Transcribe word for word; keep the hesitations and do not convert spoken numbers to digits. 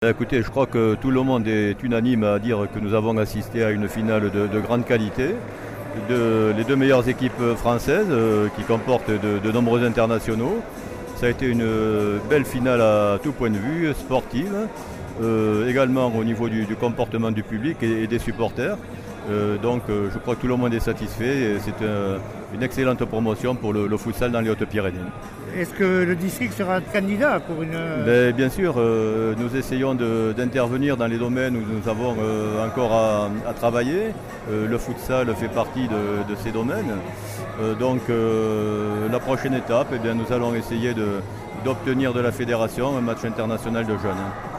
Écoutez, je crois que tout le monde est unanime à dire que nous avons assisté à une finale de, de grande qualité. De, les deux meilleures équipes françaises euh, qui comportent de, de nombreux internationaux. Ça a été une belle finale à tout point de vue, sportive, euh, également au niveau du, du comportement du public et, et des supporters. Euh, donc euh, je crois que tout le monde est satisfait et c'est un, une excellente promotion pour le, le futsal dans les Hautes-Pyrénées. Est-ce que le district sera candidat pour une... Ben, bien sûr, euh, nous essayons de, d'intervenir dans les domaines où nous avons euh, encore à, à travailler. Euh, le futsal fait partie de, de ces domaines. Euh, donc euh, la prochaine étape, eh bien, nous allons essayer de, d'obtenir de la fédération un match international de jeunes.